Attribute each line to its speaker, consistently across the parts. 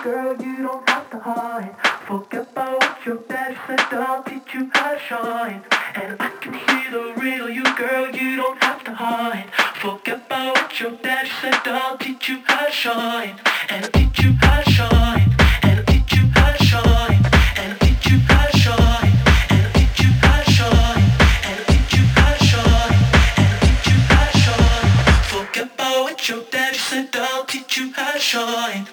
Speaker 1: girl, you don't have to hide. Forget about what your daddy said, I'll teach you how to shine. And I can see the real you, girl, you don't have to hide. Forget about what your daddy said, I'll teach you how to shine. And teach you how to shine. And teach you how to shine. And teach you how to shine. And teach you how to shine. And teach you how to shine. And teach you how to shine. Forget about what your daddy said, I'll teach you how to shine.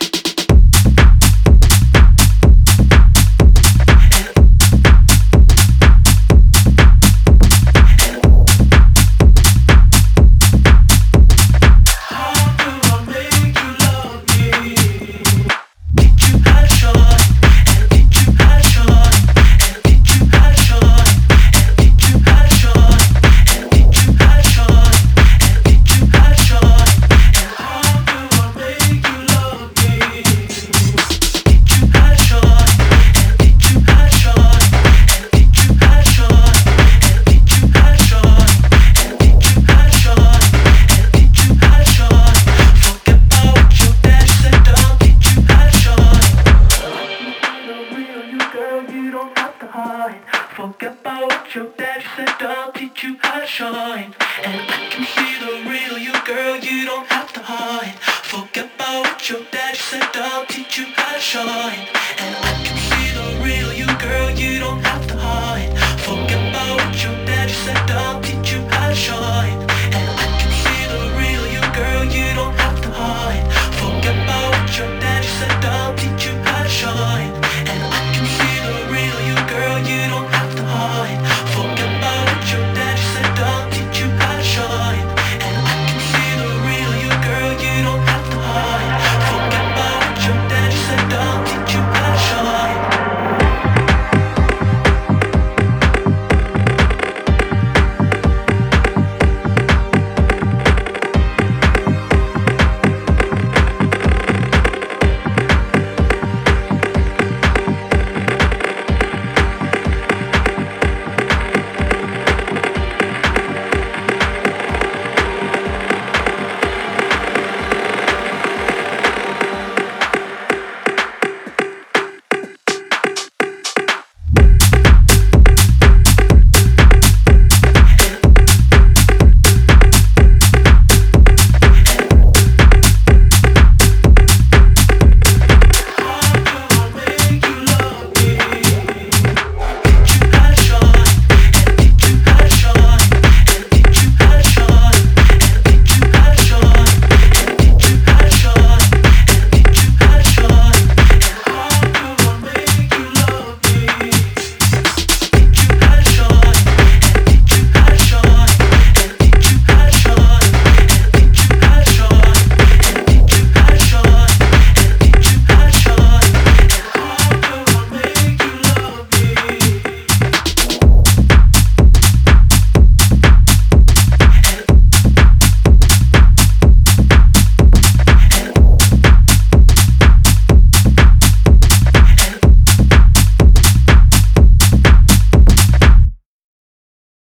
Speaker 1: Forget about what your daddy said, I'll teach you how to shine. And I can see the real you, girl, you don't have to hide. Forget about what your daddy